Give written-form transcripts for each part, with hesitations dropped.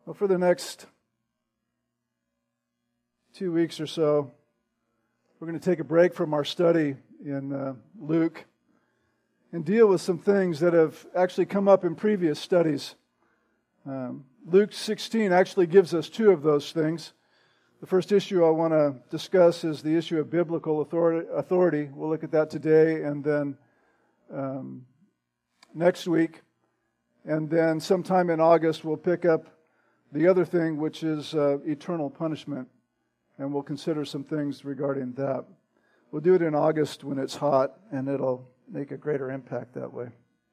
Well, for the next 2 weeks or so, we're going to take a break from our study in Luke and deal with some things that have actually come up in previous studies. Luke 16 actually gives us two of those things. The first issue I want to discuss is the issue of biblical authority. We'll look at that today and then next week. And then sometime in August we'll pick up the other thing, which is eternal punishment. And we'll consider some things regarding that. We'll do it in August when it's hot, and it'll make a greater impact that way.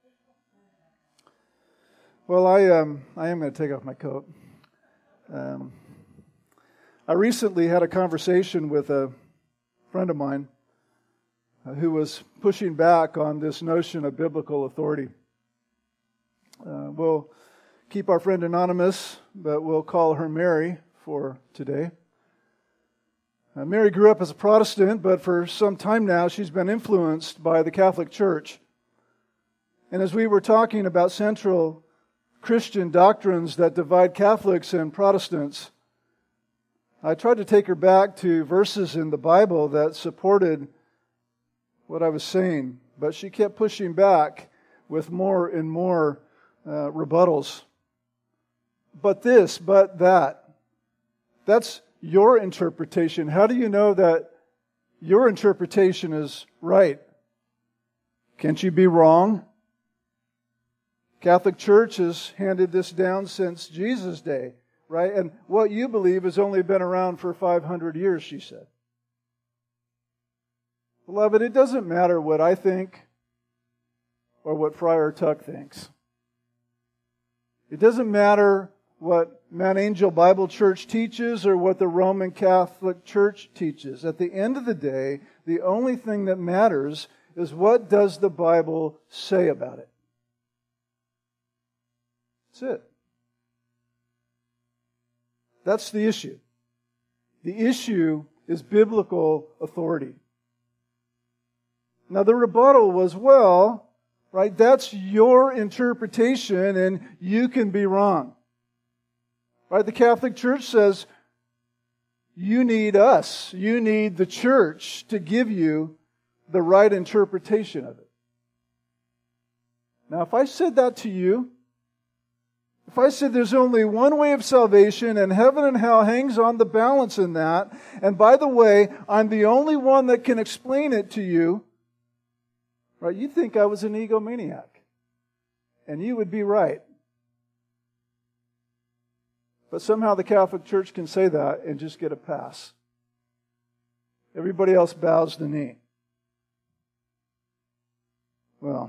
Well, I am going to take off my coat. I recently had a conversation with a friend of mine who was pushing back on this notion of biblical authority. We'll keep our friend anonymous, but we'll call her Mary for today. Mary grew up as a Protestant, but for some time now she's been influenced by the Catholic Church. And as we were talking about central Christian doctrines that divide Catholics and Protestants, I tried to take her back to verses in the Bible that supported what I was saying, but she kept pushing back with more and more rebuttals. But this, but that. That's your interpretation. How do you know that your interpretation is right? Can't you be wrong? Catholic Church has handed this down since Jesus' day, right? And what you believe has only been around for 500 years, she said. Beloved, it doesn't matter what I think or what Friar Tuck thinks. It doesn't matter what Mount Angel Bible Church teaches or what the Roman Catholic Church teaches. At the end of the day, the only thing that matters is what does the Bible say about it. That's it. That's the issue. The issue is biblical authority. Now the rebuttal was, well, right, that's your interpretation and you can be wrong. Right? The Catholic Church says, you need us, you need the church to give you the right interpretation of it. Now, if I said that to you, if I said there's only one way of salvation and heaven and hell hangs on the balance in that, and by the way, I'm the only one that can explain it to you, right, you'd think I was an egomaniac. And you would be right. But somehow the Catholic Church can say that and just get a pass. Everybody else bows the knee. Well,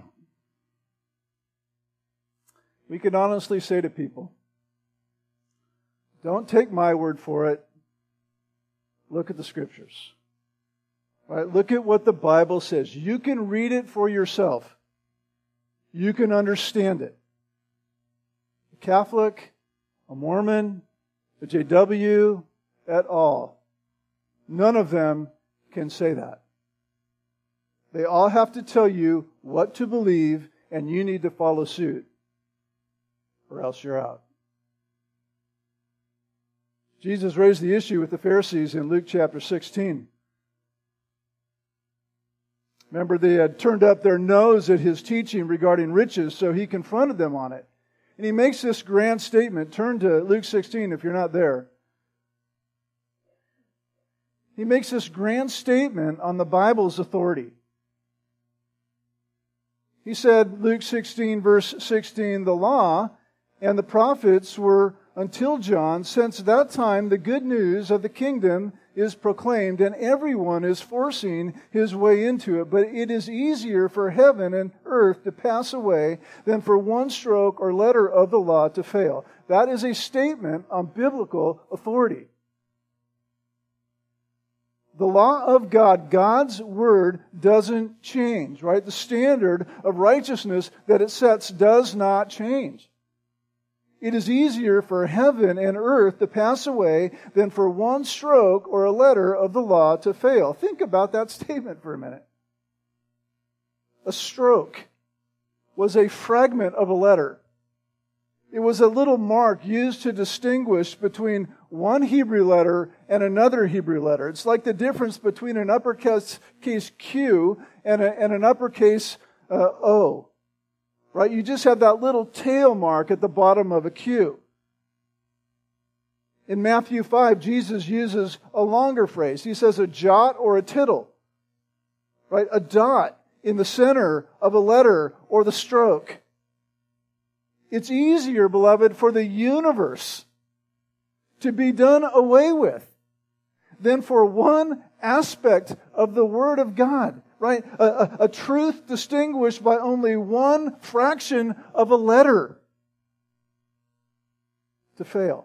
we can honestly say to people, don't take my word for it. Look at the Scriptures. Right? Look at what the Bible says. You can read it for yourself. You can understand it. A Catholic, a Mormon, a JW, et al. None of them can say that. They all have to tell you what to believe, and you need to follow suit, or else you're out. Jesus raised the issue with the Pharisees in Luke chapter 16. Remember, they had turned up their nose at His teaching regarding riches, so He confronted them on it. And He makes this grand statement. Turn to Luke 16 if you're not there. He makes this grand statement on the Bible's authority. He said, Luke 16 verse 16, the law and the prophets were until John. Since that time, the good news of the kingdom is proclaimed, and everyone is forcing his way into it. But it is easier for heaven and earth to pass away than for one stroke or letter of the law to fail. That is a statement on biblical authority. The law of God, God's word, doesn't change, right? The standard of righteousness that it sets does not change. It is easier for heaven and earth to pass away than for one stroke or a letter of the law to fail. Think about that statement for a minute. A stroke was a fragment of a letter. It was a little mark used to distinguish between one Hebrew letter and another Hebrew letter. It's like the difference between an uppercase Q and an uppercase O. Right? You just have that little tail mark at the bottom of a Q. In Matthew 5, Jesus uses a longer phrase. He says a jot or a tittle. Right? A dot in the center of a letter or the stroke. It's easier, beloved, for the universe to be done away with than for one aspect of the Word of God, right? A truth distinguished by only one fraction of a letter to fail,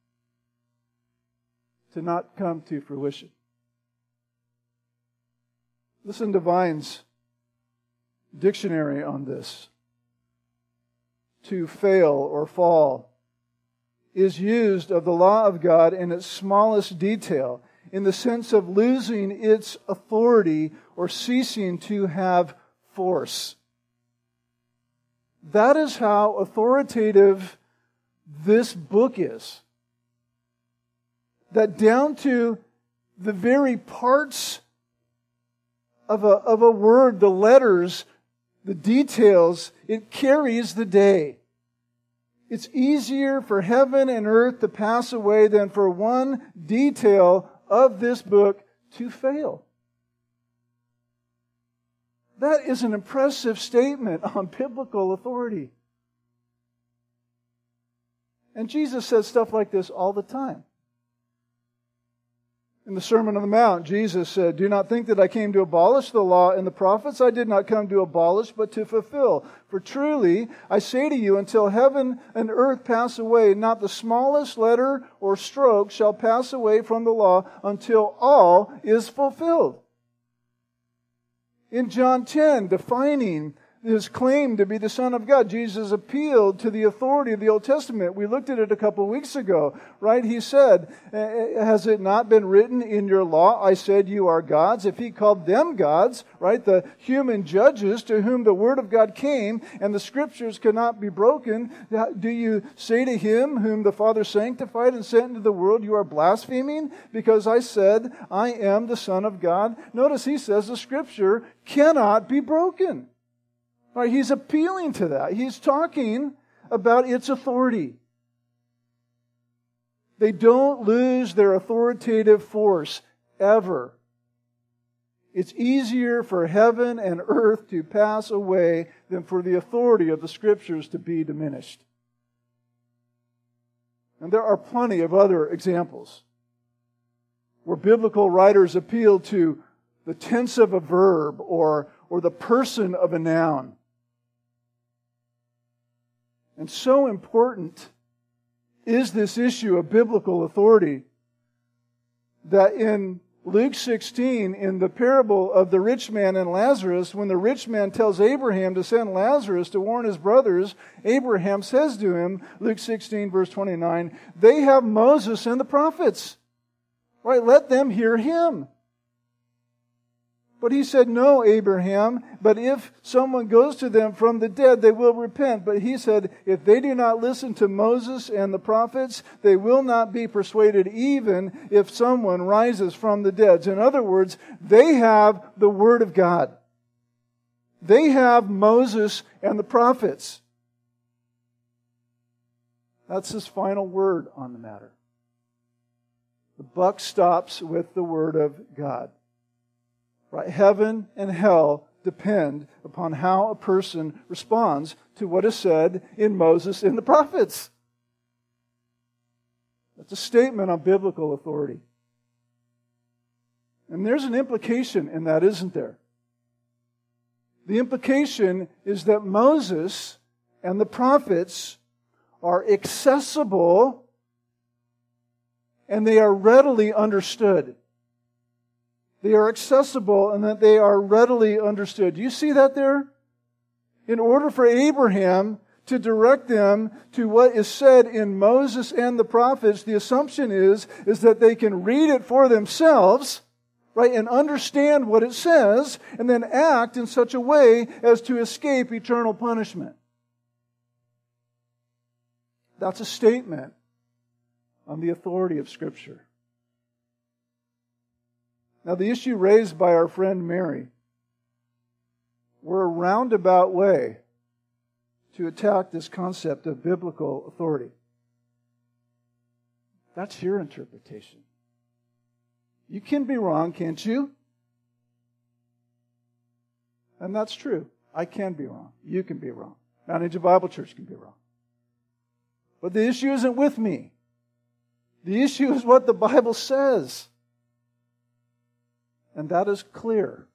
to not come to fruition. Listen to Vine's dictionary on this. To fail or fall is used of the law of God in its smallest detail, in the sense of losing its authority or ceasing to have force. That is how authoritative this book is. That down to the very parts of a word, the letters, the details, it carries the day. It's easier for heaven and earth to pass away than for one detail of this book to fail. That is an impressive statement on biblical authority. And Jesus says stuff like this all the time. In the Sermon on the Mount, Jesus said, "Do not think that I came to abolish the law and the prophets. I did not come to abolish, but to fulfill. For truly, I say to you, until heaven and earth pass away, not the smallest letter or stroke shall pass away from the law until all is fulfilled." In John 10, defining his claim to be the Son of God, Jesus appealed to the authority of the Old Testament. We looked at it a couple of weeks ago, right? He said, "Has it not been written in your law, I said you are gods?" If he called them gods, right, the human judges to whom the Word of God came and the Scriptures could not be broken, do you say to him whom the Father sanctified and sent into the world, you are blaspheming because I said I am the Son of God? Notice he says the Scripture cannot be broken. Right, he's appealing to that. He's talking about its authority. They don't lose their authoritative force ever. It's easier for heaven and earth to pass away than for the authority of the Scriptures to be diminished. And there are plenty of other examples where biblical writers appeal to the tense of a verb or the person of a noun. And so important is this issue of biblical authority that in Luke 16, in the parable of the rich man and Lazarus, when the rich man tells Abraham to send Lazarus to warn his brothers, Abraham says to him, Luke 16, verse 29, "They have Moses and the prophets. Right? Let them hear him." But he said, "No, Abraham, but if someone goes to them from the dead, they will repent." But he said, "If they do not listen to Moses and the prophets, they will not be persuaded even if someone rises from the dead." In other words, they have the Word of God. They have Moses and the prophets. That's his final word on the matter. The buck stops with the Word of God. Right? Heaven and hell depend upon how a person responds to what is said in Moses and the prophets. That's a statement on biblical authority. And there's an implication in that, isn't there? The implication is that Moses and the prophets are accessible and they are readily understood. They are accessible and that they are readily understood. Do you see that there? In order for Abraham to direct them to what is said in Moses and the prophets, the assumption is that they can read it for themselves, right, and understand what it says, and then act in such a way as to escape eternal punishment. That's a statement on the authority of Scripture. Now, the issue raised by our friend Mary were a roundabout way to attack this concept of biblical authority. That's your interpretation. You can be wrong, can't you? And that's true. I can be wrong. You can be wrong. Mount Angel Bible Church can be wrong. But the issue isn't with me. The issue is what the Bible says. And that is clear.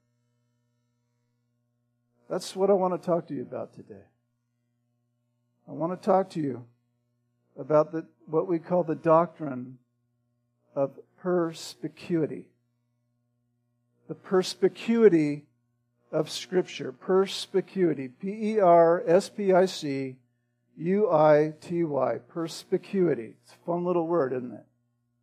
That's what I want to talk to you about today. I want to talk to you about what we call the doctrine of perspicuity. The perspicuity of Scripture. Perspicuity. Perspicuity. Perspicuity. It's a fun little word, isn't it?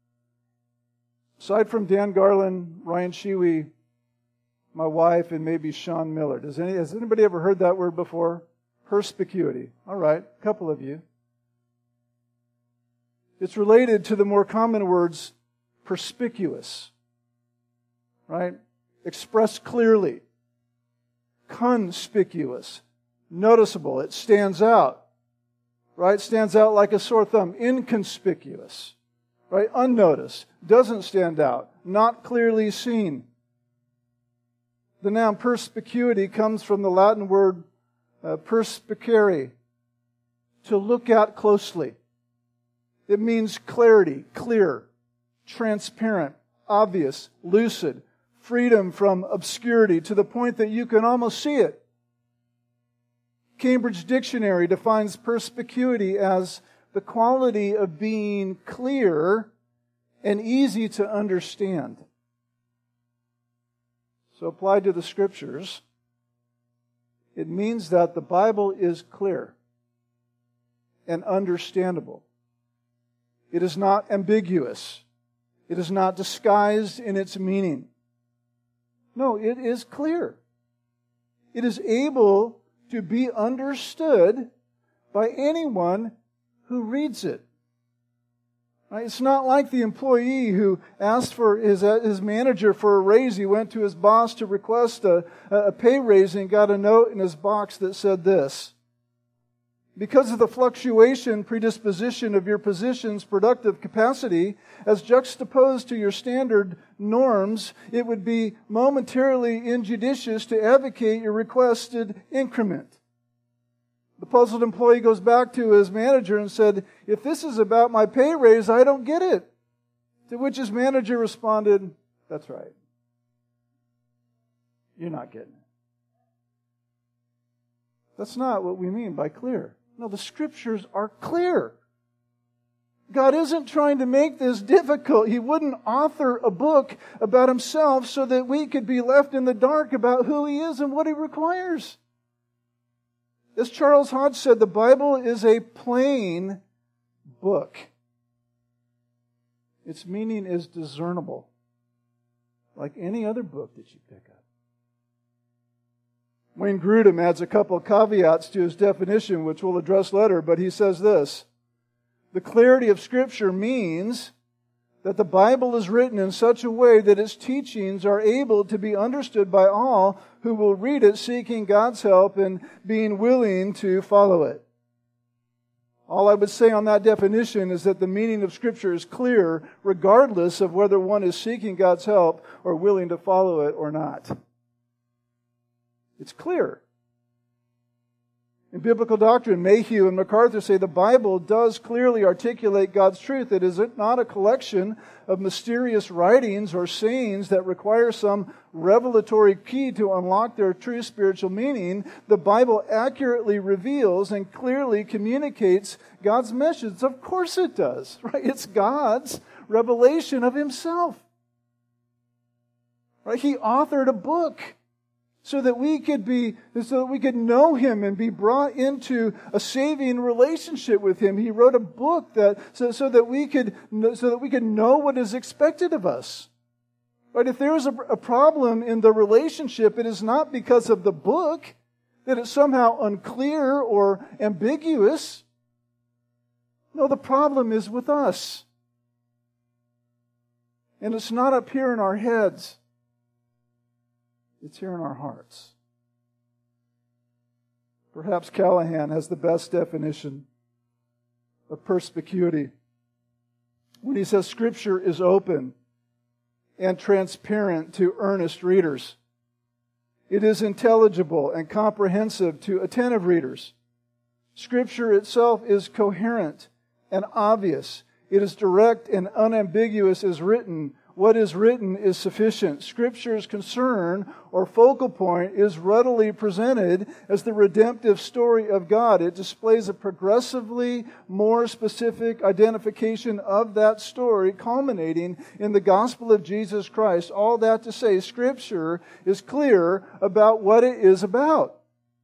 Aside from Dan Garland, Ryan Shiwi, my wife, and maybe Sean Miller. Has anybody ever heard that word before? Perspicuity. All right, a couple of you. It's related to the more common words perspicuous, right? Expressed clearly. Conspicuous. Noticeable. It stands out, right? Stands out like a sore thumb. Inconspicuous, right? Unnoticed. Doesn't stand out. Not clearly seen. The noun perspicuity comes from the Latin word perspicere, to look at closely. It means clarity, clear, transparent, obvious, lucid, freedom from obscurity to the point that you can almost see it. Cambridge Dictionary defines perspicuity as the quality of being clear and easy to understand. So applied to the Scriptures, it means that the Bible is clear and understandable. It is not ambiguous. It is not disguised in its meaning. No, it is clear. It is able to be understood by anyone who reads it. Right? It's not like the employee who asked for his manager for a raise. He went to his boss to request a pay raise and got a note in his box that said this: because of the fluctuation, predisposition of your position's productive capacity, as juxtaposed to your standard norms, it would be momentarily injudicious to advocate your requested increment. The puzzled employee goes back to his manager and said, if this is about my pay raise, I don't get it. To which his manager responded, that's right. You're not getting it. That's not what we mean by clear. No, the Scriptures are clear. God isn't trying to make this difficult. He wouldn't author a book about Himself so that we could be left in the dark about who He is and what He requires. As Charles Hodge said, the Bible is a plain book. Its meaning is discernible, like any other book that you pick up. Wayne Grudem adds a couple of caveats to his definition, which we'll address later, but he says this: the clarity of Scripture means that the Bible is written in such a way that its teachings are able to be understood by all who will read it seeking God's help and being willing to follow it. All I would say on that definition is that the meaning of Scripture is clear regardless of whether one is seeking God's help or willing to follow it or not. It's clear. In biblical doctrine, Mayhew and MacArthur say the Bible does clearly articulate God's truth. It is not a collection of mysterious writings or sayings that require some revelatory key to unlock their true spiritual meaning. The Bible accurately reveals and clearly communicates God's message. Of course it does, right? It's God's revelation of Himself. Right? He authored a book so that we could know Him and be brought into a saving relationship with Him. He wrote a book so that we could know what is expected of us. Right? If there is a problem in the relationship, it is not because of the book that it's somehow unclear or ambiguous. No, the problem is with us. And it's not up here in our heads. It's here in our hearts. Perhaps Callahan has the best definition of perspicuity when he says Scripture is open and transparent to earnest readers. It is intelligible and comprehensive to attentive readers. Scripture itself is coherent and obvious. It is direct and unambiguous as written. What is written is sufficient. Scripture's concern or focal point is readily presented as the redemptive story of God. It displays a progressively more specific identification of that story, culminating in the gospel of Jesus Christ. All that to say, Scripture is clear about what it is about.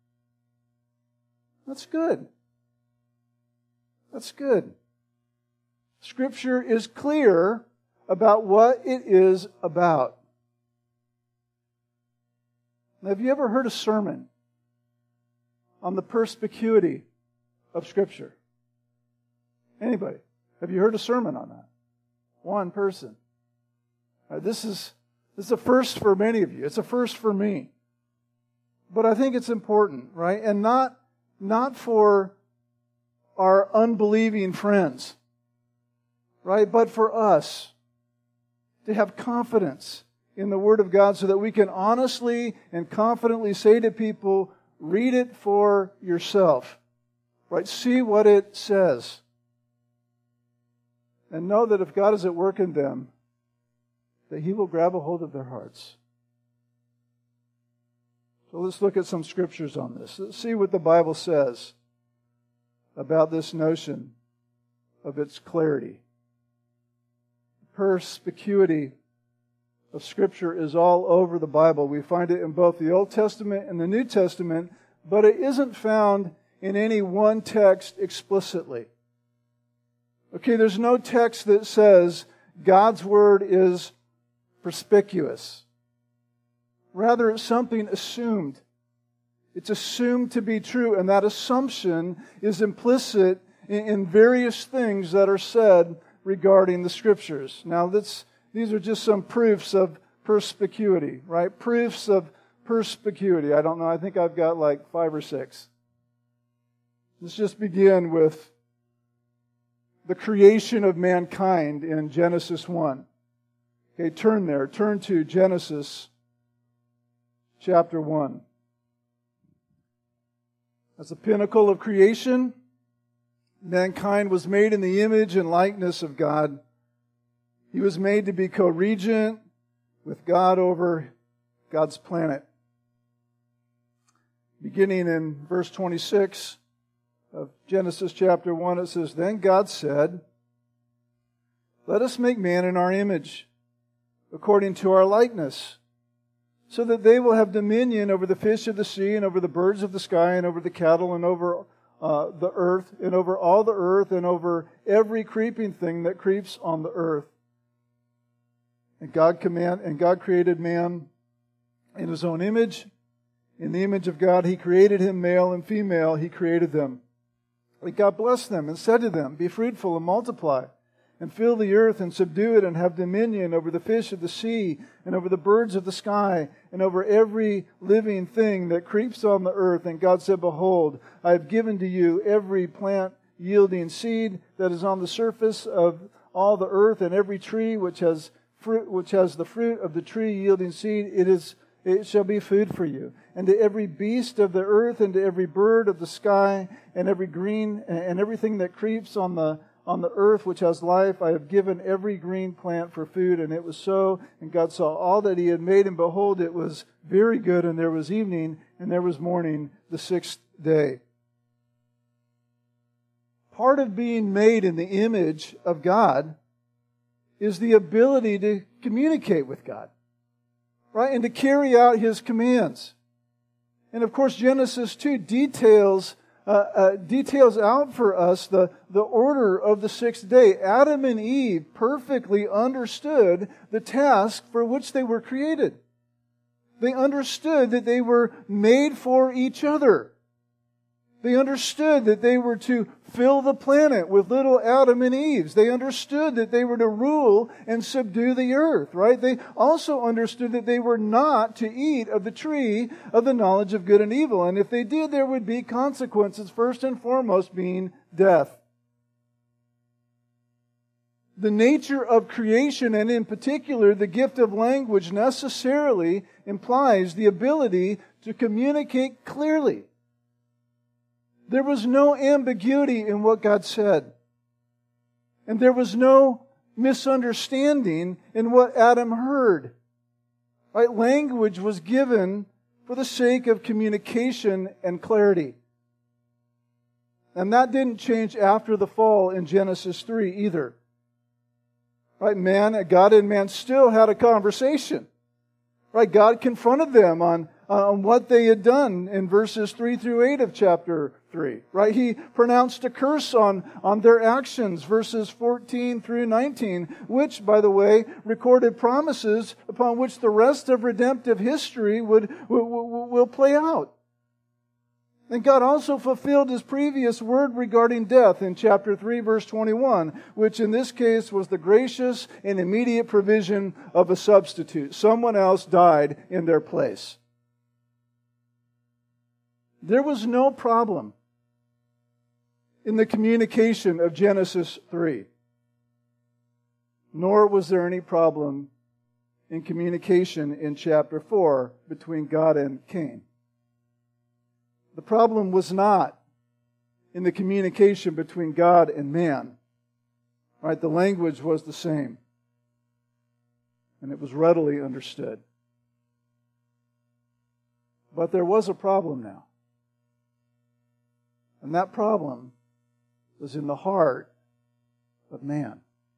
That's good. That's good. Scripture is clear about what it is about. Now, have you ever heard a sermon on the perspicuity of Scripture? Anybody? Have you heard a sermon on that? One person. This is a first for many of you. It's a first for me. But I think it's important, right? And not for our unbelieving friends, right? But for us to have confidence in the Word of God so that we can honestly and confidently say to people, read it for yourself, right? See what it says. And know that if God is at work in them, that He will grab a hold of their hearts. So let's look at some scriptures on this. Let's see what the Bible says about this notion of its clarity. Perspicuity of Scripture is all over the Bible. We find it in both the Old Testament and the New Testament, but it isn't found in any one text explicitly. Okay, there's no text that says God's Word is perspicuous. Rather, it's something assumed. It's assumed to be true, and that assumption is implicit in various things that are said regarding the Scriptures. Now, these are just some proofs of perspicuity, right? Proofs of perspicuity. I don't know, I think I've got like 5 or 6. Let's just begin with the creation of mankind in Genesis 1. Okay, turn there. Turn to Genesis chapter 1. That's the pinnacle of creation. Mankind was made in the image and likeness of God. He was made to be co-regent with God over God's planet. Beginning in verse 26 of Genesis chapter 1, it says, "Then God said, 'Let us make man in our image, according to our likeness, so that they will have dominion over the fish of the sea and over the birds of the sky and over the cattle and over the earth and over all the earth and over every creeping thing that creeps on the earth.' And God created man in His own image. In the image of God He created him, male and female He created them. And God blessed them and said to them, 'Be fruitful and multiply, and fill the earth and subdue it, and have dominion over the fish of the sea, and over the birds of the sky, and over every living thing that creeps on the earth.' And God said, 'Behold, I have given to you every plant yielding seed that is on the surface of all the earth, and every tree which has the fruit of the tree yielding seed, it shall be food for you. And to every beast of the earth, and to every bird of the sky, and every green, and everything that creeps on the earth which has life, I have given every green plant for food.' And it was so. And God saw all that He had made, and behold, it was very good. And there was evening, and there was morning, the 6th day." Part of being made in the image of God is the ability to communicate with God, right? And to carry out His commands. And of course, Genesis 2 details out for us the order of the 6th day. Adam and Eve perfectly understood the task for which they were created. They understood that they were made for each other. They understood that they were to fill the planet with little Adam and Eves. They understood that they were to rule and subdue the earth, right? They also understood that they were not to eat of the tree of the knowledge of good and evil. And if they did, there would be consequences, first and foremost being death. The nature of creation, and in particular the gift of language, necessarily implies the ability to communicate clearly. There was no ambiguity in what God said. And there was no misunderstanding in what Adam heard. Right? Language was given for the sake of communication and clarity. And that didn't change after the fall in Genesis 3 either. Right? God and man still had a conversation. Right? God confronted them on what they had done in verses 3 through 8 of chapter 3. Right? He pronounced a curse on their actions, verses 14 through 19, which, by the way, recorded promises upon which the rest of redemptive history will play out. And God also fulfilled His previous word regarding death in chapter 3, verse 21, which in this case was the gracious and immediate provision of a substitute. Someone else died in their place. There was no problem in the communication of Genesis 3. Nor was there any problem in communication in chapter 4 between God and Cain. The problem was not in the communication between God and man. Right? The language was the same. And it was readily understood. But there was a problem now. And that problem was in the heart of man.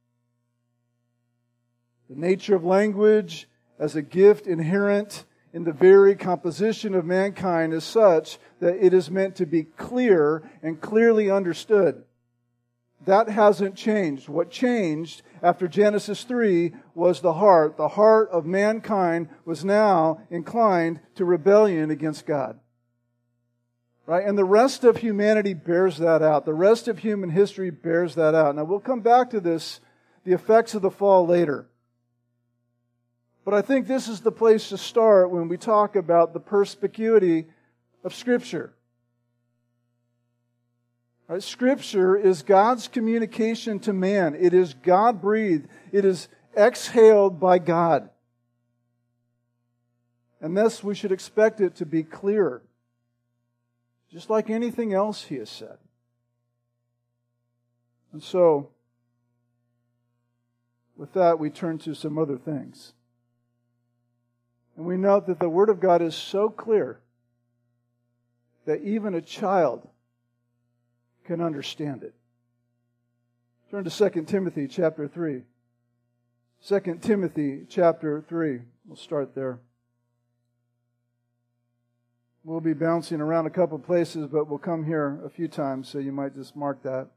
The nature of language as a gift inherent in the very composition of mankind is such that it is meant to be clear and clearly understood. That hasn't changed. What changed after Genesis 3 was the heart. The heart of mankind was now inclined to rebellion against God. Right? And the rest of humanity bears that out. The rest of human history bears that out. Now we'll come back to this, the effects of the fall later. But I think this is the place to start when we talk about the perspicuity of Scripture. Right? Scripture is God's communication to man. It is God-breathed. It is exhaled by God. And thus we should expect it to be clear. Just like anything else He has said. And so, with that, we turn to some other things. And we note that the Word of God is so clear that even a child can understand it. Turn to 2 Timothy chapter 3. 2 Timothy chapter 3. We'll start there. We'll be bouncing around a couple places, but we'll come here a few times, so you might just mark that.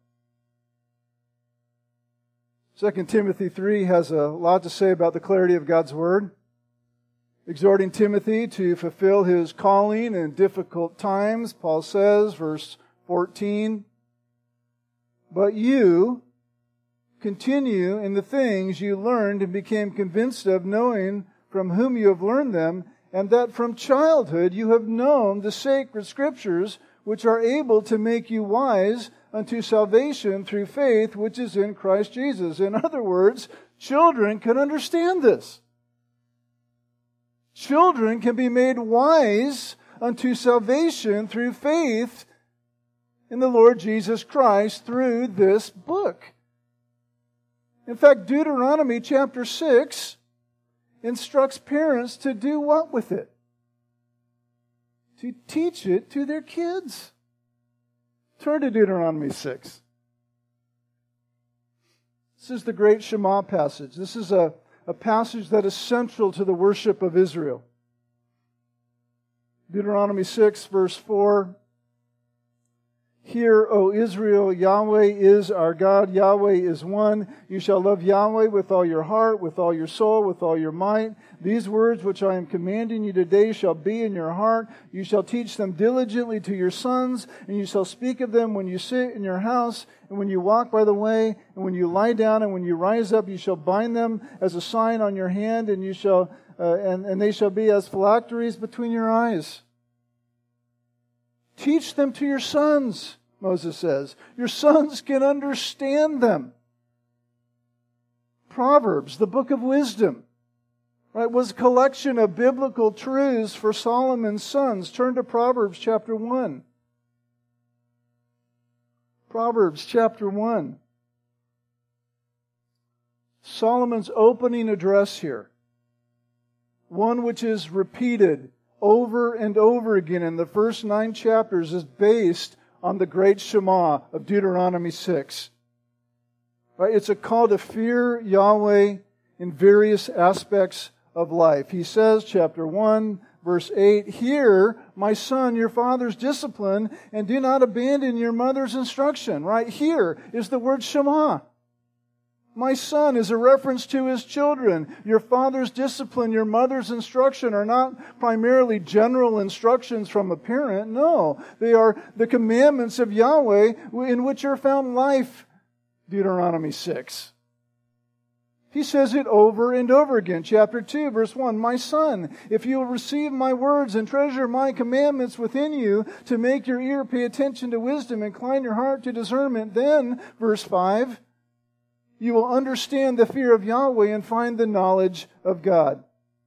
2 Timothy 3 has a lot to say about the clarity of God's Word. Exhorting Timothy to fulfill his calling in difficult times, Paul says, verse 14, "But you continue in the things you learned and became convinced of, knowing from whom you have learned them, and that from childhood you have known the sacred Scriptures, which are able to make you wise unto salvation through faith which is in Christ Jesus." In other words, children can understand this. Children can be made wise unto salvation through faith in the Lord Jesus Christ through this book. In fact, Deuteronomy chapter 6 instructs parents to do what with it? To teach it to their kids. Turn to Deuteronomy 6. This is the great Shema passage. This is a passage that is central to the worship of Israel. Deuteronomy 6, verse 4. Hear, O Israel, Yahweh is our God, Yahweh is one. You shall love Yahweh with all your heart, with all your soul, with all your might. These words which I am commanding you today shall be in your heart. You shall teach them diligently to your sons, and you shall speak of them when you sit in your house, and when you walk by the way, and when you lie down, and when you rise up. You shall bind them as a sign on your hand, and you shall and they shall be as phylacteries between your eyes. Teach them to your sons, Moses says. Your sons can understand them. Proverbs, the book of wisdom, right, was a collection of biblical truths for Solomon's sons. Turn to Proverbs chapter 1. Proverbs chapter 1. Solomon's opening address here. One which is repeated over and over again in the first 9 chapters, is based on the great Shema of Deuteronomy 6. Right? It's a call to fear Yahweh in various aspects of life. He says, chapter 1, verse 8, Hear, my son, your father's discipline, and do not abandon your mother's instruction. Right? Here is the word Shema. My son is a reference to his children. Your father's discipline, your mother's instruction are not primarily general instructions from a parent. No, they are the commandments of Yahweh in which are found life. Deuteronomy 6. He says it over and over again. Chapter 2, verse 1, My son, if you will receive my words and treasure my commandments within you, to make your ear pay attention to wisdom, incline your heart to discernment, then, verse 5, you will understand the fear of Yahweh and find the knowledge of God.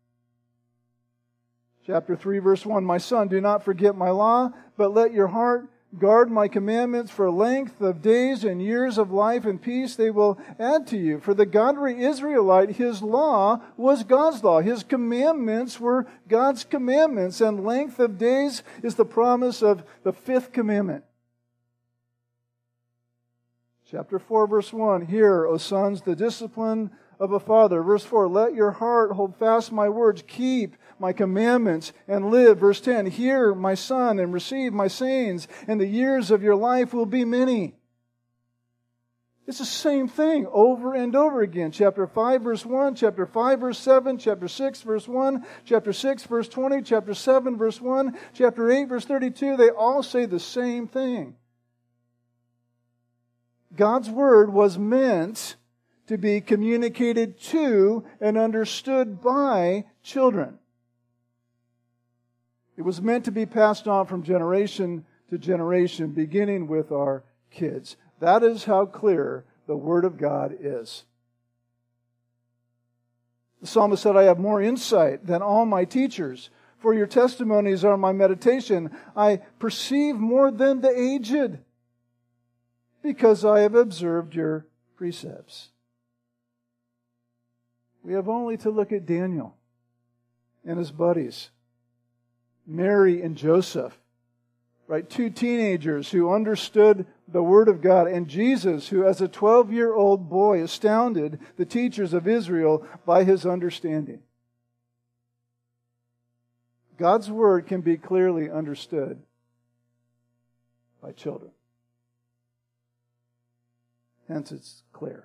Chapter 3, verse 1, My son, do not forget my law, but let your heart guard my commandments. For length of days and years of life and peace they will add to you. For the godly Israelite, his law was God's law. His commandments were God's commandments. And length of days is the promise of the 5th commandment. Chapter 4, verse 1, Hear, O sons, the discipline of a father. Verse 4, Let your heart hold fast my words, keep my commandments, and live. Verse 10, Hear, my son, and receive my sayings, and the years of your life will be many. It's the same thing over and over again. Chapter 5, verse 1, chapter 5, verse 7, chapter 6, verse 1, chapter 6, verse 20, chapter 7, verse 1, chapter 8, verse 32, they all say the same thing. God's Word was meant to be communicated to and understood by children. It was meant to be passed on from generation to generation, beginning with our kids. That is how clear the Word of God is. The psalmist said, I have more insight than all my teachers, for your testimonies are my meditation. I perceive more than the aged, because I have observed your precepts. We have only to look at Daniel and his buddies, Mary and Joseph, right? 2 teenagers who understood the Word of God, and Jesus, who as a 12-year-old boy astounded the teachers of Israel by his understanding. God's Word can be clearly understood by children. Hence, it's clear.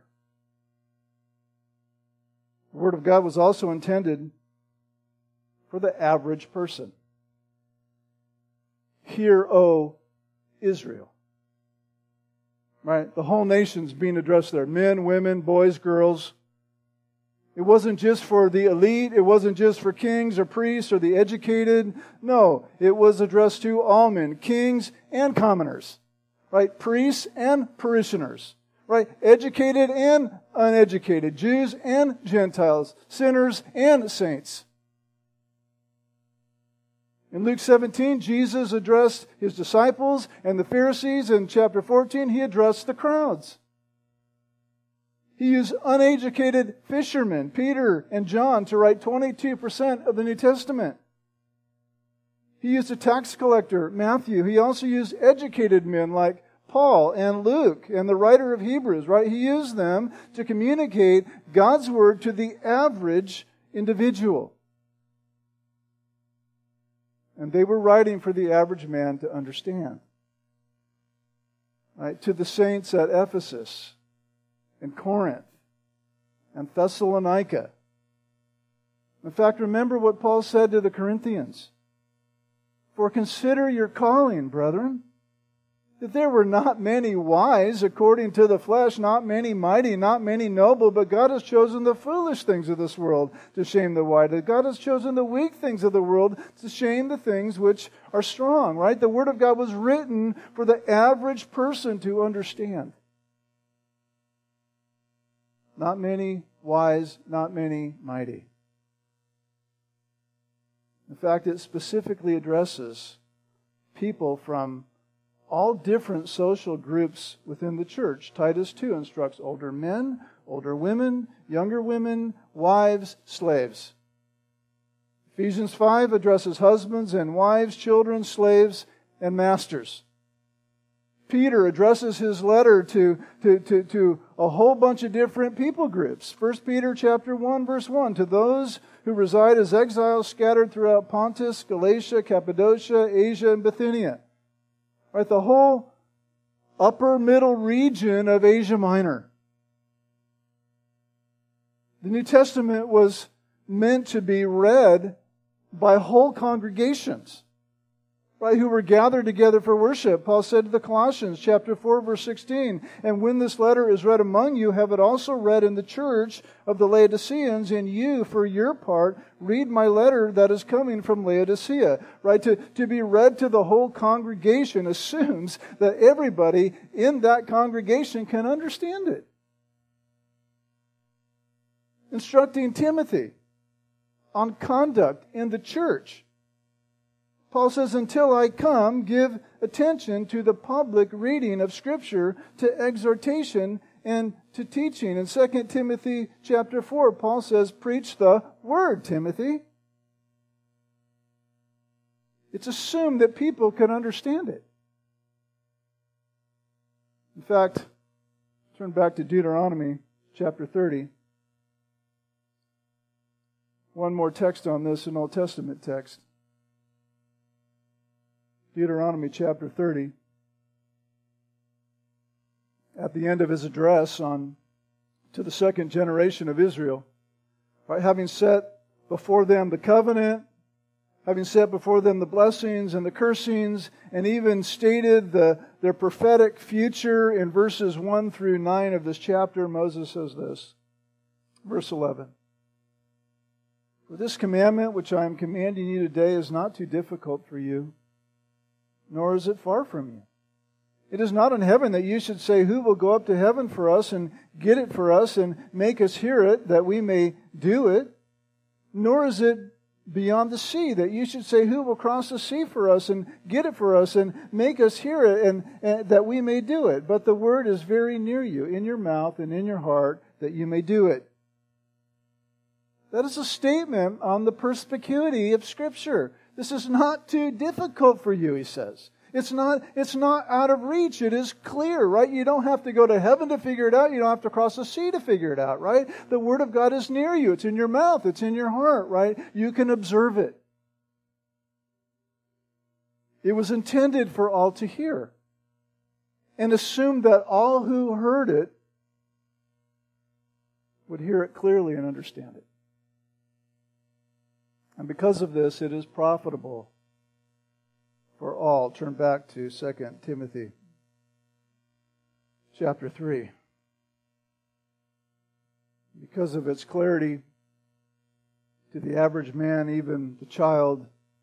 The Word of God was also intended for the average person. Hear, O Israel. Right? The whole nation's being addressed there. Men, women, boys, girls. It wasn't just for the elite. It wasn't just for kings or priests or the educated. No, it was addressed to all men, kings and commoners. Right? Priests and parishioners. Right? Educated and uneducated. Jews and Gentiles. Sinners and saints. In Luke 17, Jesus addressed His disciples and the Pharisees. In chapter 14, He addressed the crowds. He used uneducated fishermen, Peter and John, to write 22% of the New Testament. He used a tax collector, Matthew. He also used educated men like Paul and Luke and the writer of Hebrews, right? He used them to communicate God's Word to the average individual. And they were writing for the average man to understand. right, to the saints at Ephesus and Corinth and Thessalonica. In fact, remember what Paul said to the Corinthians. For consider your calling, brethren, that there were not many wise according to the flesh, not many mighty, not many noble, but God has chosen the foolish things of this world to shame the wise. God has chosen the weak things of the world to shame the things which are strong, right? The Word of God was written for the average person to understand. Not many wise, not many mighty. In fact, it specifically addresses people from all different social groups within the church. Titus 2 instructs older men, older women, younger women, wives, slaves. Ephesians 5 addresses husbands and wives, children, slaves, and masters. Peter addresses his letter to a whole bunch of different people groups. 1 Peter chapter 1, verse 1, to those who reside as exiles scattered throughout Pontus, Galatia, Cappadocia, Asia, and Bithynia. Right, the whole upper middle region of Asia Minor. The New Testament was meant to be read by whole congregations, right, who were gathered together for worship. Paul said to the Colossians, chapter 4, verse 16, and when this letter is read among you, have it also read in the church of the Laodiceans, and you, for your part, read my letter that is coming from Laodicea. Right, to be read to the whole congregation assumes that everybody in that congregation can understand it. Instructing Timothy on conduct in the church. Paul says, until I come, give attention to the public reading of Scripture, to exhortation, and to teaching. In 2 Timothy chapter 4, Paul says, preach the Word, Timothy. It's assumed that people can understand it. In fact, turn back to Deuteronomy chapter 30. One more text on this, an Old Testament text. Deuteronomy chapter 30. At the end of his address to the second generation of Israel, right, having set before them the covenant, having set before them the blessings and the cursings, and even stated their prophetic future in verses 1 through 9 of this chapter, Moses says this, verse 11. For this commandment which I am commanding you today is not too difficult for you, nor is it far from you. It is not in heaven that you should say, who will go up to heaven for us and get it for us and make us hear it, that we may do it. Nor is it beyond the sea that you should say, who will cross the sea for us and get it for us and make us hear it, and that we may do it. But the word is very near you, in your mouth and in your heart, that you may do it. That is a statement on the perspicuity of Scripture. This is not too difficult for you, he says. It's not out of reach. It is clear, right? You don't have to go to heaven to figure it out. You don't have to cross the sea to figure it out, right? The Word of God is near you. It's in your mouth. It's in your heart, right? You can observe it. It was intended for all to hear. And assumed that all who heard it would hear it clearly and understand it. And because of this, it is profitable for all. Turn back to 2 Timothy chapter 3. Because of its clarity to the average man, even the child,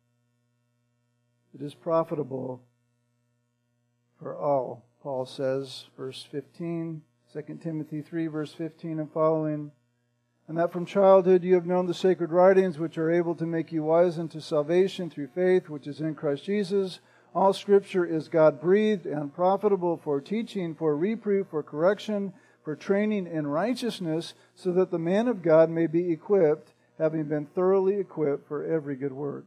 it is profitable for all. Paul says, verse 15, 2 Timothy 3, verse 15 and following, and that from childhood you have known the sacred writings, which are able to make you wise unto salvation through faith, which is in Christ Jesus. All Scripture is God-breathed and profitable for teaching, for reproof, for correction, for training in righteousness, so that the man of God may be equipped, having been thoroughly equipped for every good work.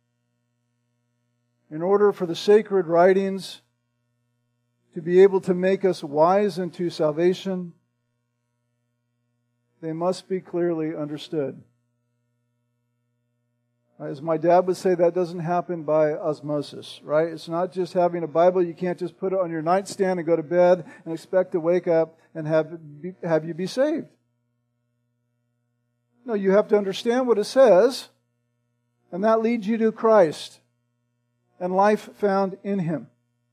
In order for the sacred writings to be able to make us wise unto salvation, they must be clearly understood. As my dad would say, that doesn't happen by osmosis, right? It's not just having a Bible. You can't just put it on your nightstand and go to bed and expect to wake up and have you be saved. No, you have to understand what it says, and that leads you to Christ and life found in Him.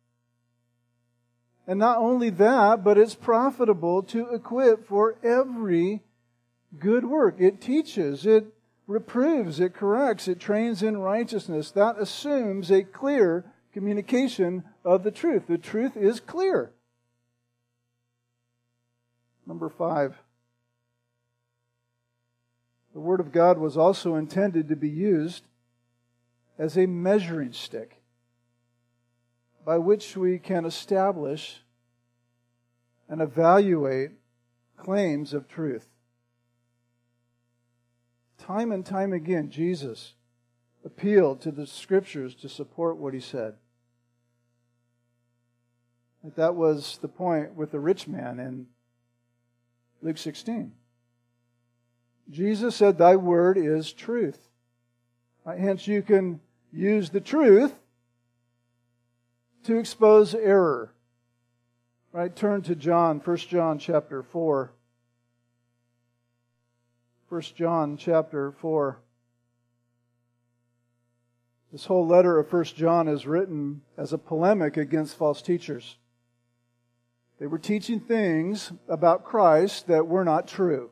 And not only that, but it's profitable to equip for every good work. It teaches, it reproves, it corrects, it trains in righteousness. That assumes a clear communication of the truth. The truth is clear. Number 5. The Word of God was also intended to be used as a measuring stick by which we can establish and evaluate claims of truth. Time and time again, Jesus appealed to the Scriptures to support what He said. That was the point with the rich man in Luke 16. Jesus said, "Thy word is truth." Hence, you can use the truth to expose error. Right? Turn to John, 1 John chapter 4. 1 John chapter 4. This whole letter of 1 John is written as a polemic against false teachers. They were teaching things about Christ that were not true.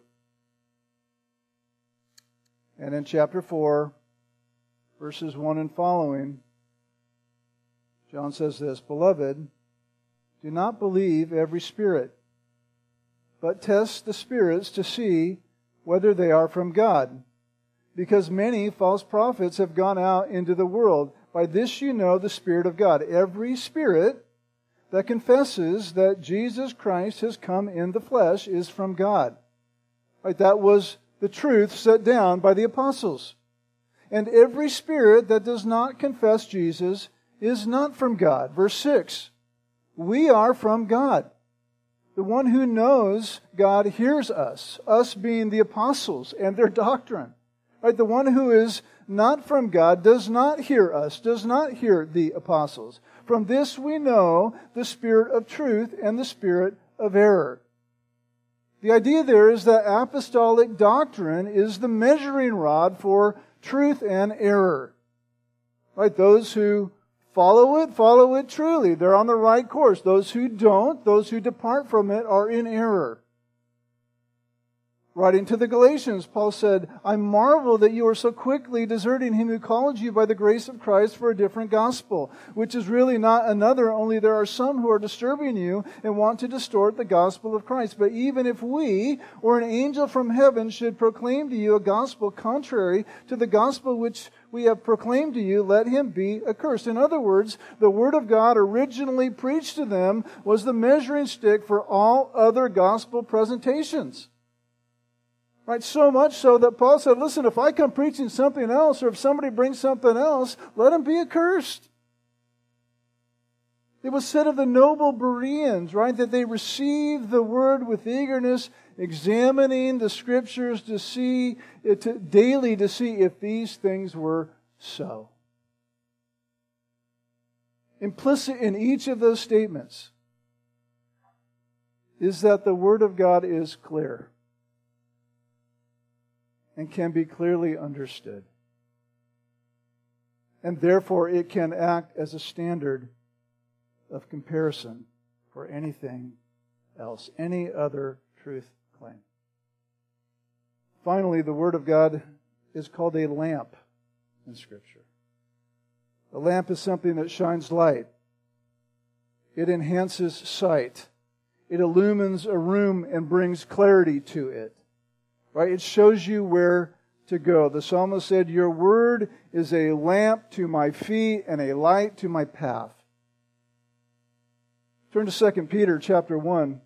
And in chapter 4, verses 1 and following, John says this, "Beloved, do not believe every spirit, but test the spirits to see whether they are from God. Because many false prophets have gone out into the world. By this you know the Spirit of God. Every spirit that confesses that Jesus Christ has come in the flesh is from God." Right? That was the truth set down by the apostles. "And every spirit that does not confess Jesus is not from God." Verse 6, "We are from God. The one who knows God hears us," us being the apostles and their doctrine. Right? The one who is not from God does not hear us, does not hear the apostles. From this we know the spirit of truth and the spirit of error. The idea there is that apostolic doctrine is the measuring rod for truth and error. Right? Those who follow it truly. They're on the right course. Those who don't, those who depart from it, are in error. Writing to the Galatians, Paul said, "I marvel that you are so quickly deserting Him who called you by the grace of Christ for a different gospel, which is really not another, only there are some who are disturbing you and want to distort the gospel of Christ. But even if we or an angel from heaven should proclaim to you a gospel contrary to the gospel which we have proclaimed to you, let him be accursed." In other words, the Word of God originally preached to them was the measuring stick for all other gospel presentations. Right? So much so that Paul said, listen, if I come preaching something else, or if somebody brings something else, let him be accursed. It was said of the noble Bereans, right, that they received the Word with eagerness, examining the Scriptures daily to see if these things were so. Implicit in each of those statements is that the Word of God is clear and can be clearly understood. And therefore it can act as a standard of comparison for anything else, any other truth claim. Finally, the Word of God is called a lamp in Scripture. A lamp is something that shines light. It enhances sight. It illumines a room and brings clarity to it. Right? It shows you where to go. The psalmist said, "Your word is a lamp to my feet and a light to my path." Turn to 2 Peter chapter 1.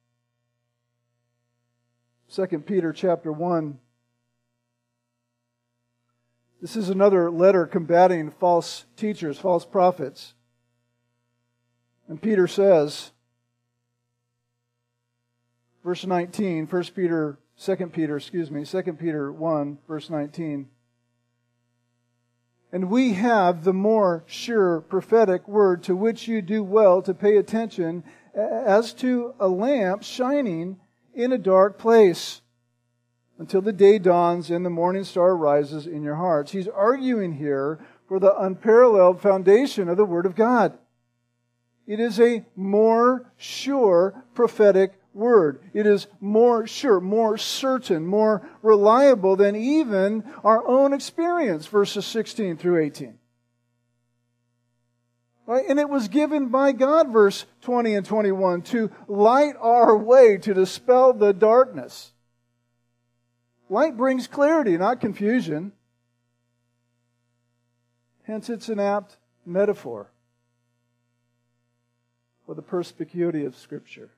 2 Peter chapter 1. This is another letter combating false teachers, false prophets. And Peter says, verse 19, 2 Peter 1, verse 19. And we have the more sure prophetic word, to which you do well to pay attention, as to a lamp shining in a dark place, until the day dawns and the morning star rises in your hearts. He's arguing here for the unparalleled foundation of the Word of God. It is a more sure prophetic word. It is more sure, more certain, more reliable than even our own experience, verses 16 through 18. Right? And it was given by God, verse 20 and 21, to light our way, to dispel the darkness. Light brings clarity, not confusion. Hence, it's an apt metaphor for the perspicuity of Scripture.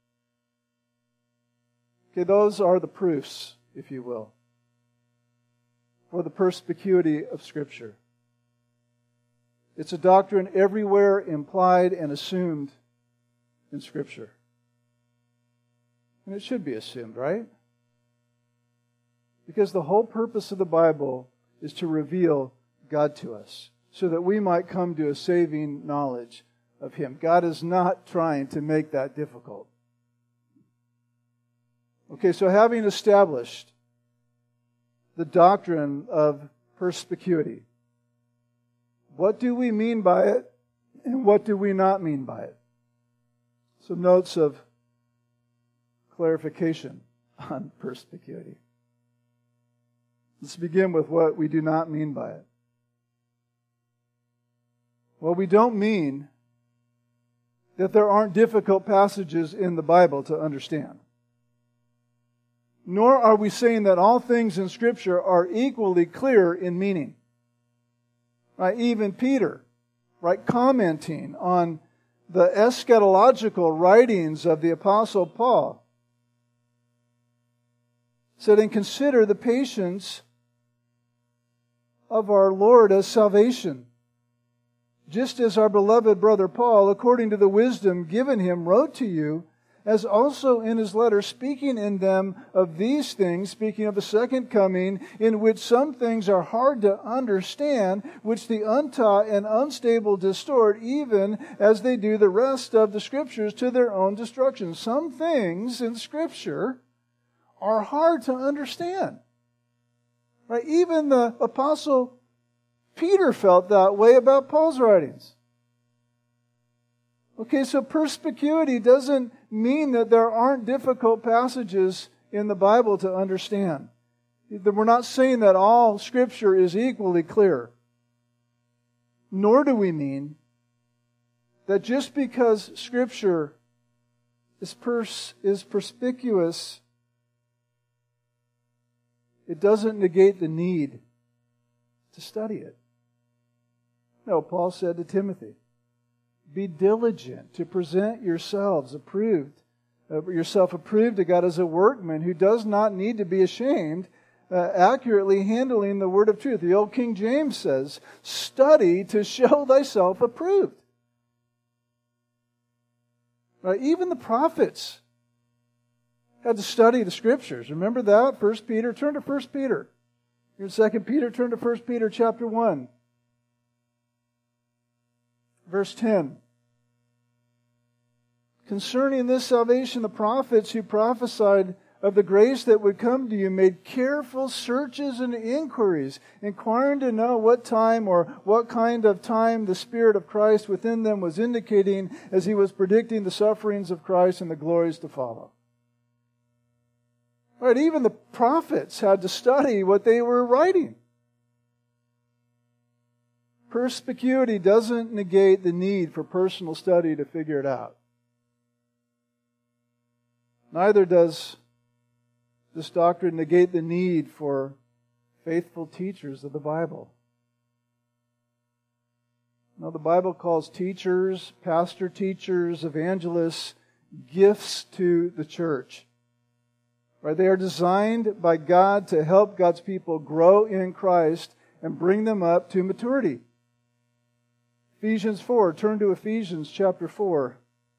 Okay, those are the proofs, if you will, for the perspicuity of Scripture. It's a doctrine everywhere implied and assumed in Scripture. And it should be assumed, right? Because the whole purpose of the Bible is to reveal God to us, so that we might come to a saving knowledge of Him. God is not trying to make that difficult. Okay, so having established the doctrine of perspicuity, what do we mean by it, and what do we not mean by it? Some notes of clarification on perspicuity. Let's begin with what we do not mean by it. Well, we don't mean that there aren't difficult passages in the Bible to understand. Nor are we saying that all things in Scripture are equally clear in meaning. Right? Even Peter, right, commenting on the eschatological writings of the Apostle Paul, said, "And consider the patience of our Lord as salvation, just as our beloved brother Paul, according to the wisdom given him, wrote to you, as also in his letter, speaking in them of these things," speaking of the second coming, "in which some things are hard to understand, which the untaught and unstable distort, even as they do the rest of the Scriptures to their own destruction." Some things in Scripture are hard to understand. Right? Even the Apostle Peter felt that way about Paul's writings. Okay, so perspicuity doesn't mean that there aren't difficult passages in the Bible to understand. We're not saying that all Scripture is equally clear. Nor do we mean that just because Scripture is perspicuous, it doesn't negate the need to study it. No, Paul said to Timothy, "Be diligent to present yourself approved to God as a workman who does not need to be ashamed, accurately handling the word of truth." The old King James says, "Study to show thyself approved." Right? Even the prophets had to study the Scriptures. Remember that? 1 Peter. Turn to 1 Peter. You're in 2 Peter. Turn to 1 Peter chapter 1. Verse 10. "Concerning this salvation, the prophets who prophesied of the grace that would come to you made careful searches and inquiries, inquiring to know what time or what kind of time the Spirit of Christ within them was indicating as He was predicting the sufferings of Christ and the glories to follow." Right, even the prophets had to study what they were writing. Perspicuity doesn't negate the need for personal study to figure it out. Neither does this doctrine negate the need for faithful teachers of the Bible. Now, the Bible calls teachers, pastor teachers, evangelists, gifts to the church. Right? They are designed by God to help God's people grow in Christ and bring them up to maturity. Ephesians 4. Turn to Ephesians chapter 4.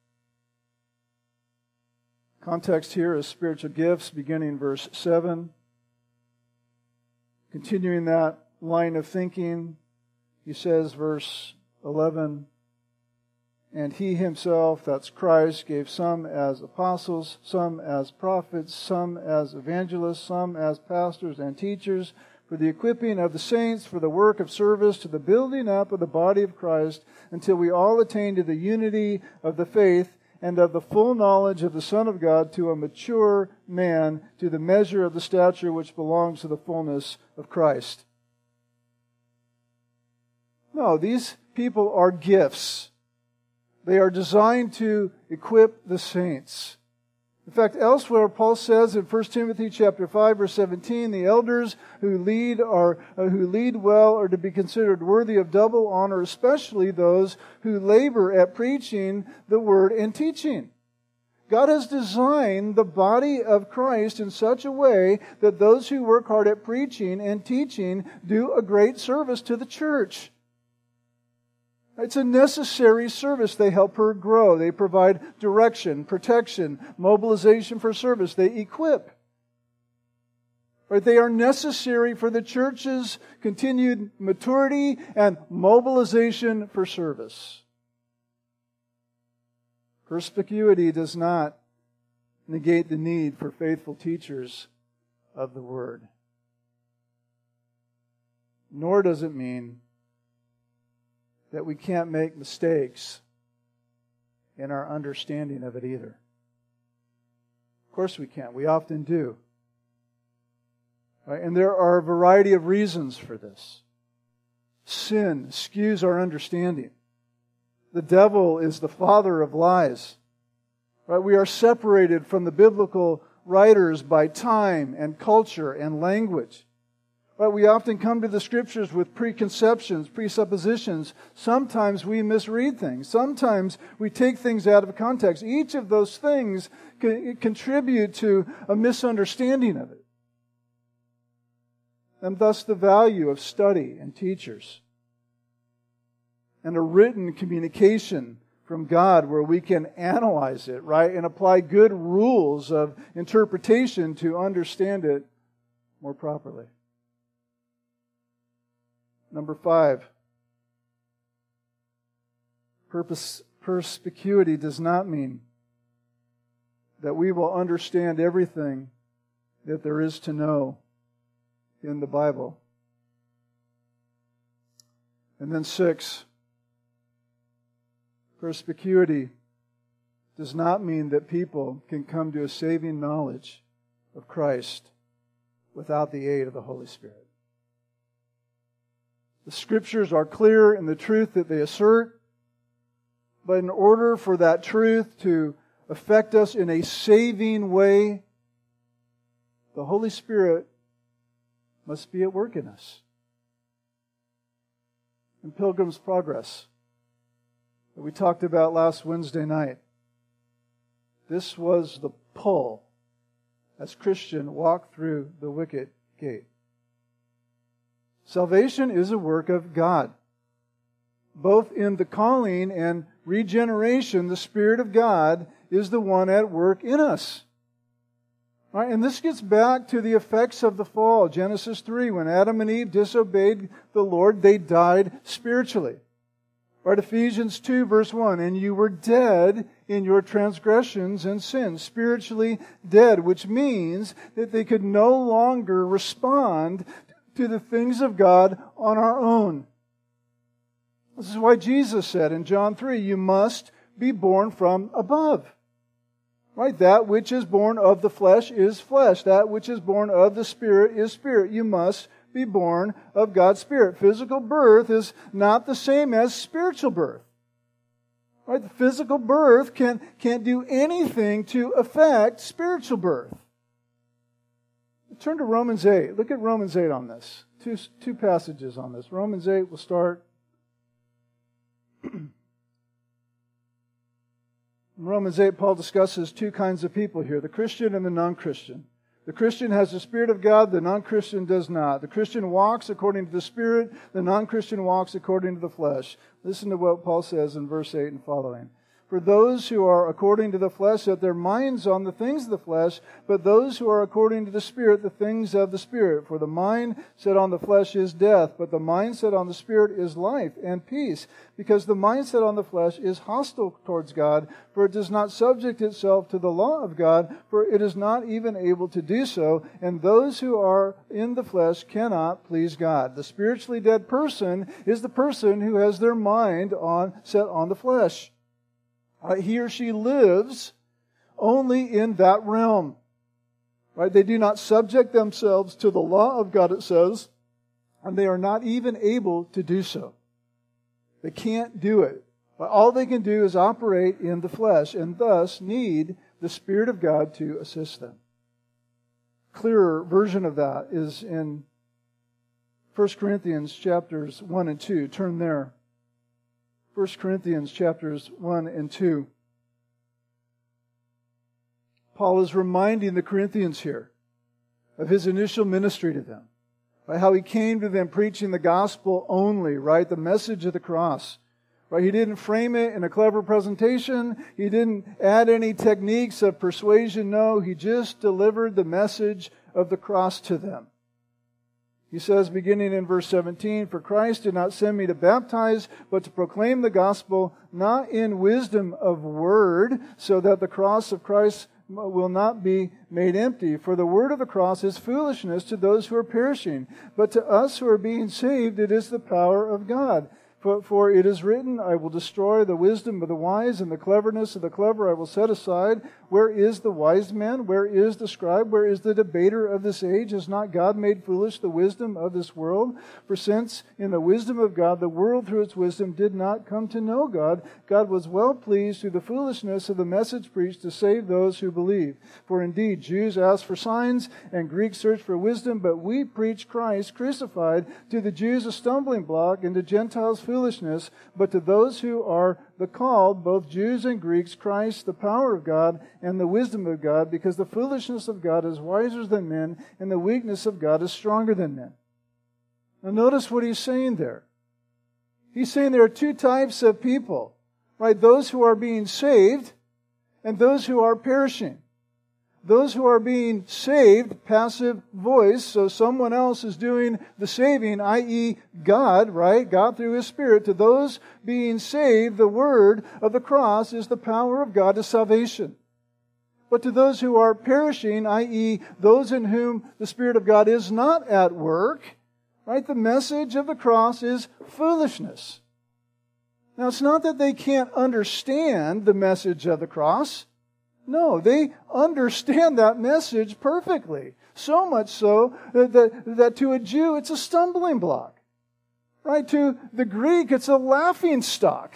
Context here is spiritual gifts, beginning verse 7. Continuing that line of thinking, He says, verse 11, and He Himself, that's Christ, gave some as apostles, some as prophets, some as evangelists, some as pastors and teachers, for the equipping of the saints, for the work of service, to the building up of the body of Christ, until we all attain to the unity of the faith and of the full knowledge of the Son of God, to a mature man, to the measure of the stature which belongs to the fullness of Christ. No, these people are gifts. They are designed to equip the saints. In fact, elsewhere, Paul says in 1 Timothy chapter 5, verse 17, the elders who lead well are to be considered worthy of double honor, especially those who labor at preaching the word and teaching. God has designed the body of Christ in such a way that those who work hard at preaching and teaching do a great service to the church. It's a necessary service. They help her grow. They provide direction, protection, mobilization for service. They equip. Right? They are necessary for the church's continued maturity and mobilization for service. Perspicuity does not negate the need for faithful teachers of the Word. Nor does it mean that we can't make mistakes in our understanding of it either. Of course we can. We often do. Right? And there are a variety of reasons for this. Sin skews our understanding. The devil is the father of lies. Right? We are separated from the biblical writers by time and culture and language. But we often come to the Scriptures with preconceptions, presuppositions. Sometimes we misread things. Sometimes we take things out of context. Each of those things contribute to a misunderstanding of it. And thus the value of study and teachers. And a written communication from God where we can analyze it, right? And apply good rules of interpretation to understand it more properly. Number 5, perspicuity does not mean that we will understand everything that there is to know in the Bible. And then 6, perspicuity does not mean that people can come to a saving knowledge of Christ without the aid of the Holy Spirit. The Scriptures are clear in the truth that they assert, but in order for that truth to affect us in a saving way, the Holy Spirit must be at work in us. In Pilgrim's Progress, that we talked about last Wednesday night, this was the pull as Christian walked through the wicket gate. Salvation is a work of God. Both in the calling and regeneration, the Spirit of God is the one at work in us. All right, and this gets back to the effects of the fall. Genesis 3, when Adam and Eve disobeyed the Lord, they died spiritually. Right, Ephesians 2, verse 1, and you were dead in your transgressions and sins, spiritually dead, which means that they could no longer respond to the things of God on our own. This is why Jesus said in John 3, you must be born from above. Right? That which is born of the flesh is flesh. That which is born of the Spirit is spirit. You must be born of God's Spirit. Physical birth is not the same as spiritual birth. Right? The physical birth can't do anything to affect spiritual birth. Turn to Romans 8. Look at Romans 8 on this. Two passages on this. Romans 8, we'll start. In Romans 8, Paul discusses two kinds of people here, the Christian and the non-Christian. The Christian has the Spirit of God, the non-Christian does not. The Christian walks according to the Spirit, the non-Christian walks according to the flesh. Listen to what Paul says in verse 8 and following. For those who are according to the flesh set their minds on the things of the flesh, but those who are according to the Spirit, the things of the Spirit. For the mind set on the flesh is death, but the mind set on the Spirit is life and peace. Because the mind set on the flesh is hostile towards God, for it does not subject itself to the law of God, for it is not even able to do so. And those who are in the flesh cannot please God. The spiritually dead person is the person who has their mind set on the flesh. He or she lives only in that realm. Right? They do not subject themselves to the law of God, it says, and they are not even able to do so. They can't do it. All they can do is operate in the flesh and thus need the Spirit of God to assist them. Clearer version of that is in 1 Corinthians chapters 1 and 2. Turn there. 1 Corinthians chapters 1 and 2. Paul is reminding the Corinthians here of his initial ministry to them. Right? How he came to them preaching the gospel only, right? The message of the cross. Right? He didn't frame it in a clever presentation. He didn't add any techniques of persuasion. No, he just delivered the message of the cross to them. He says, beginning in verse 17, For Christ did not send me to baptize, but to proclaim the gospel, not in wisdom of word, so that the cross of Christ will not be made empty. For the word of the cross is foolishness to those who are perishing, but to us who are being saved it is the power of God. For it is written, I will destroy the wisdom of the wise, and the cleverness of the clever I will set aside. Where is the wise man? Where is the scribe? Where is the debater of this age? Has not God made foolish the wisdom of this world? For since in the wisdom of God, the world through its wisdom did not come to know God, God was well pleased through the foolishness of the message preached to save those who believe. For indeed, Jews ask for signs, and Greeks search for wisdom, but we preach Christ crucified, to the Jews a stumbling block, and to Gentiles foolishness, but to those who are the called, both Jews and Greeks, Christ, the power of God and the wisdom of God, because the foolishness of God is wiser than men, and the weakness of God is stronger than men. Now notice what he's saying there. He's saying there are two types of people, right? Those who are being saved and those who are perishing. Those who are being saved, passive voice, so someone else is doing the saving, i.e. God, right? God through His Spirit. To those being saved, the word of the cross is the power of God to salvation. But to those who are perishing, i.e. those in whom the Spirit of God is not at work, right? The message of the cross is foolishness. Now, it's not that they can't understand the message of the cross. No, they understand that message perfectly. So much so that to a Jew it's a stumbling block. Right? To the Greek it's a laughing stock.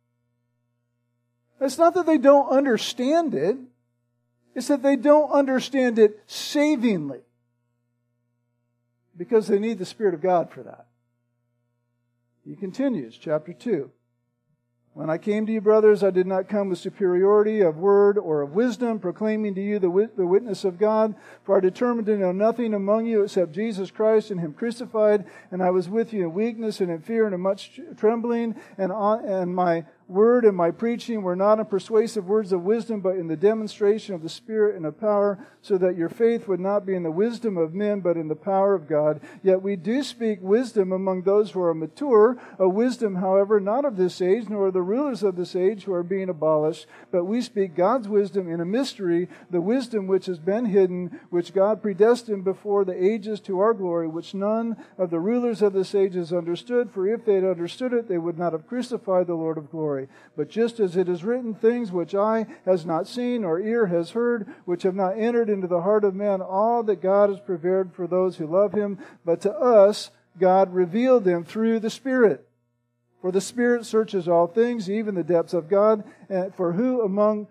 It's not that they don't understand it. It's that they don't understand it savingly. Because they need the Spirit of God for that. He continues, chapter 2. When I came to you, brothers, I did not come with superiority of word or of wisdom, proclaiming to you the witness of God. For I determined to know nothing among you except Jesus Christ and Him crucified. And I was with you in weakness and in fear and in much trembling. And my word and my preaching were not in persuasive words of wisdom, but in the demonstration of the Spirit and of power, so that your faith would not be in the wisdom of men, but in the power of God. Yet we do speak wisdom among those who are mature, a wisdom, however, not of this age, nor of the rulers of this age who are being abolished, but we speak God's wisdom in a mystery, the wisdom which has been hidden, which God predestined before the ages to our glory, which none of the rulers of this age has understood, for if they had understood it, they would not have crucified the Lord of glory. But just as it is written, things which eye has not seen or ear has heard, which have not entered into the heart of man, all that God has prepared for those who love Him. But to us, God revealed them through the Spirit. For the Spirit searches all things, even the depths of God. For who among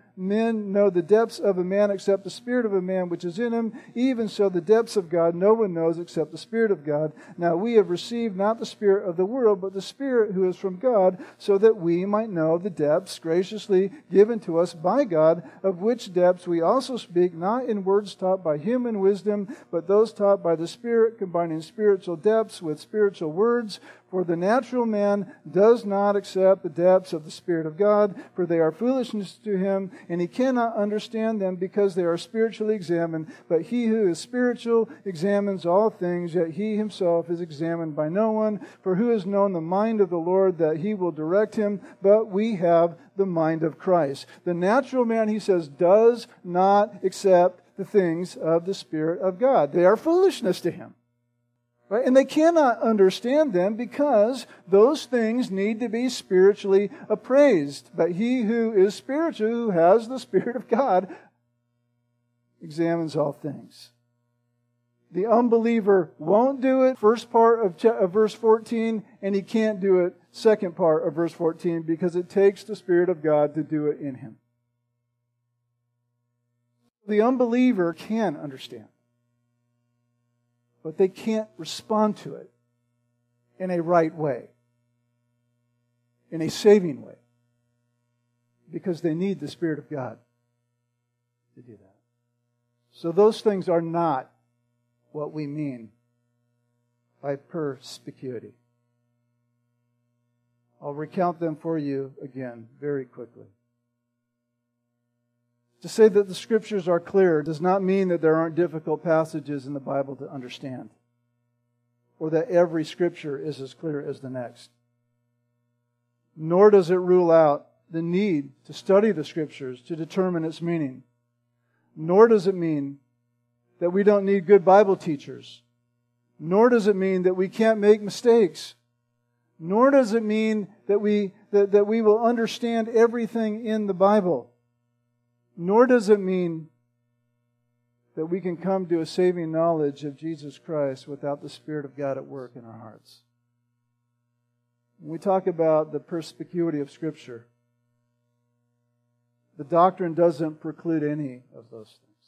men know the depths of a man except the spirit of a man which is in him. Even so the depths of God no one knows except the Spirit of God. Now we have received not the spirit of the world, but the Spirit who is from God, so that we might know the depths graciously given to us by God, of which depths we also speak, not in words taught by human wisdom, but those taught by the Spirit, combining spiritual depths with spiritual words. For the natural man does not accept the depths of the Spirit of God, for they are foolishness to him, and he cannot understand them because they are spiritually examined. But he who is spiritual examines all things, yet he himself is examined by no one. For who has known the mind of the Lord that he will direct him? But we have the mind of Christ. The natural man, he says, does not accept the things of the Spirit of God. They are foolishness to him. Right? And they cannot understand them because those things need to be spiritually appraised. But he who is spiritual, who has the Spirit of God, examines all things. The unbeliever won't do it, first part of verse 14, and he can't do it, second part of verse 14, because it takes the Spirit of God to do it in him. The unbeliever can understand, but they can't respond to it in a right way, in a saving way, because they need the Spirit of God to do that. So those things are not what we mean by perspicuity. I'll recount them for you again very quickly. To say that the Scriptures are clear does not mean that there aren't difficult passages in the Bible to understand, or that every Scripture is as clear as the next. Nor does it rule out the need to study the Scriptures to determine its meaning. Nor does it mean that we don't need good Bible teachers. Nor does it mean that we can't make mistakes. Nor does it mean that we will understand everything in the Bible. Nor does it mean that we can come to a saving knowledge of Jesus Christ without the Spirit of God at work in our hearts. When we talk about the perspicuity of Scripture, the doctrine doesn't preclude any of those things.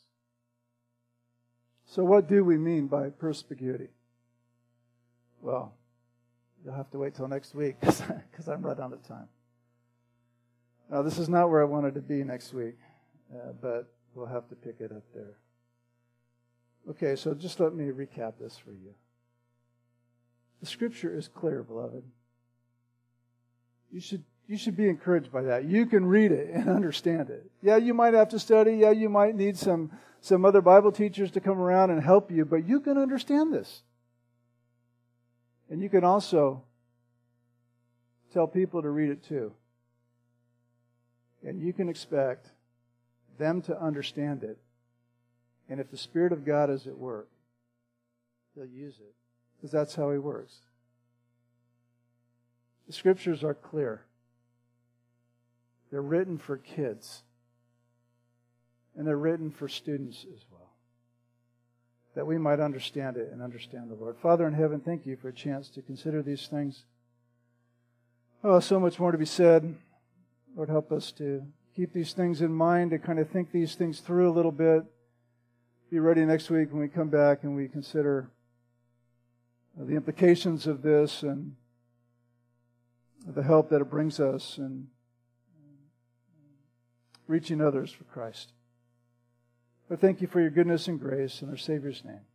So what do we mean by perspicuity? Well, you'll have to wait till next week because I'm right on the time. Now, this is not where I wanted to be next week. But we'll have to pick it up there. Okay, so just let me recap this for you. The Scripture is clear, beloved. You should be encouraged by that. You can read it and understand it. Yeah, you might have to study. Yeah, you might need some other Bible teachers to come around and help you, but you can understand this. And you can also tell people to read it too. And you can expect them to understand it. And if the Spirit of God is at work, He'll use it. Because that's how He works. The Scriptures are clear. They're written for kids. And they're written for students as well. That we might understand it and understand the Lord. Father in heaven, thank you for a chance to consider these things. Oh, so much more to be said. Lord, help us to keep these things in mind, to kind of think these things through a little bit. Be ready next week when we come back and we consider the implications of this and the help that it brings us in reaching others for Christ. But thank you for your goodness and grace in our Savior's name.